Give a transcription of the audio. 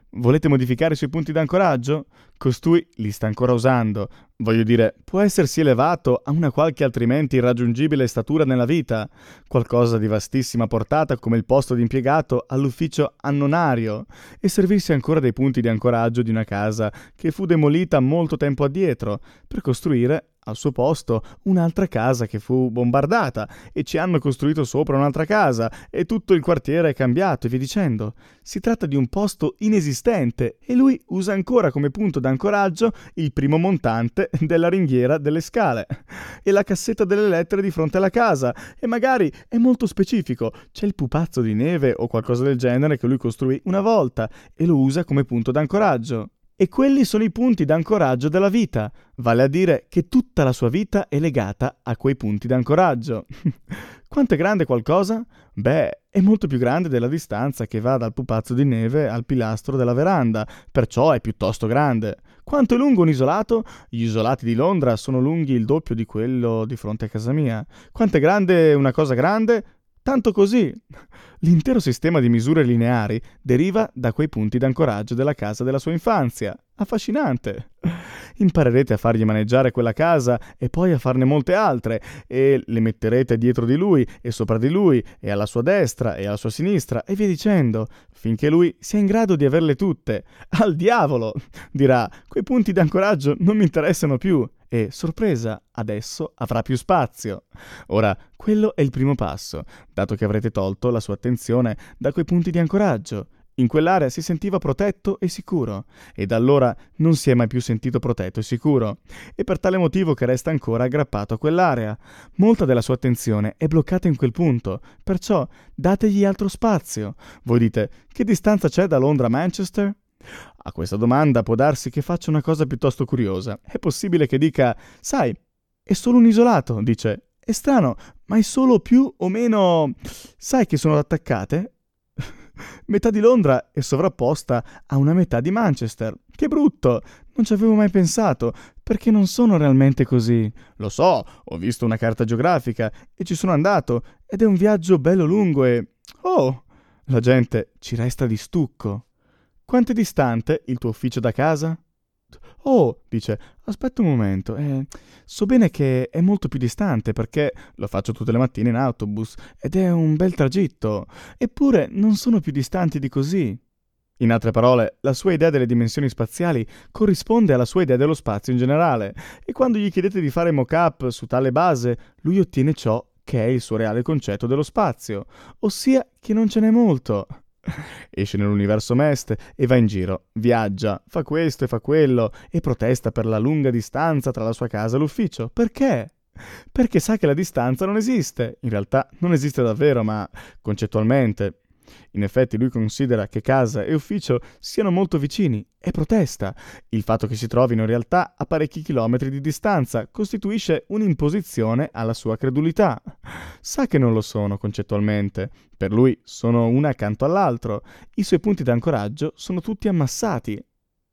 Volete modificare i suoi punti d'ancoraggio? Costui li sta ancora usando. Voglio dire, può essersi elevato a una qualche altrimenti irraggiungibile statura nella vita, qualcosa di vastissima portata come il posto di impiegato all'ufficio annonario, e servirsi ancora dei punti di ancoraggio di una casa che fu demolita molto tempo addietro, per costruire al suo posto un'altra casa che fu bombardata e ci hanno costruito sopra un'altra casa e tutto il quartiere è cambiato e via dicendo. Si tratta di un posto inesistente e lui usa ancora come punto d'ancoraggio il primo montante della ringhiera delle scale e la cassetta delle lettere di fronte alla casa, e magari è molto specifico, c'è il pupazzo di neve o qualcosa del genere che lui costruì una volta e lo usa come punto d'ancoraggio. E quelli sono i punti d'ancoraggio della vita, vale a dire che tutta la sua vita è legata a quei punti d'ancoraggio. Quanto è grande qualcosa? Beh, è molto più grande della distanza che va dal pupazzo di neve al pilastro della veranda, perciò è piuttosto grande. Quanto è lungo un isolato? Gli isolati di Londra sono lunghi il doppio di quello di fronte a casa mia. Quanto è grande una cosa grande? Tanto così. L'intero sistema di misure lineari deriva da quei punti d'ancoraggio della casa della sua infanzia. Affascinante. Imparerete a fargli maneggiare quella casa e poi a farne molte altre, e le metterete dietro di lui e sopra di lui e alla sua destra e alla sua sinistra e via dicendo, finché lui sia in grado di averle tutte. Al diavolo! Dirà, quei punti d'ancoraggio non mi interessano più. E, sorpresa, adesso avrà più spazio. Ora, quello è il primo passo, dato che avrete tolto la sua attenzione da quei punti di ancoraggio. In quell'area si sentiva protetto e sicuro, e da allora non si è mai più sentito protetto e sicuro, e per tale motivo che resta ancora aggrappato a quell'area. Molta della sua attenzione è bloccata in quel punto, perciò dategli altro spazio. Voi dite, che distanza c'è da Londra a Manchester? A questa domanda può darsi che faccia una cosa piuttosto curiosa. È possibile che dica, sai, è solo un isolato, dice. È strano, ma è solo più o meno... Sai che sono attaccate? Metà di Londra è sovrapposta a una metà di Manchester. Che brutto! Non ci avevo mai pensato, perché non sono realmente così. Lo so, ho visto una carta geografica e ci sono andato, ed è un viaggio bello lungo e... Oh! La gente ci resta di stucco. Quanto è distante il tuo ufficio da casa? Oh, dice, aspetta un momento, so bene che è molto più distante perché lo faccio tutte le mattine in autobus ed è un bel tragitto, eppure non sono più distanti di così. In altre parole, la sua idea delle dimensioni spaziali corrisponde alla sua idea dello spazio in generale, e quando gli chiedete di fare mock-up su tale base, lui ottiene ciò che è il suo reale concetto dello spazio, ossia che non ce n'è molto. Esce nell'universo meste e va in giro, viaggia, fa questo e fa quello e protesta per la lunga distanza tra la sua casa e l'ufficio. Perché? Perché sa che la distanza non esiste. In realtà non esiste davvero, ma concettualmente. In effetti lui considera che casa e ufficio siano molto vicini e protesta. Il fatto che si trovino in realtà a parecchi chilometri di distanza costituisce un'imposizione alla sua credulità. Sa che non lo sono concettualmente. Per lui sono una accanto all'altro. I suoi punti d'ancoraggio sono tutti ammassati.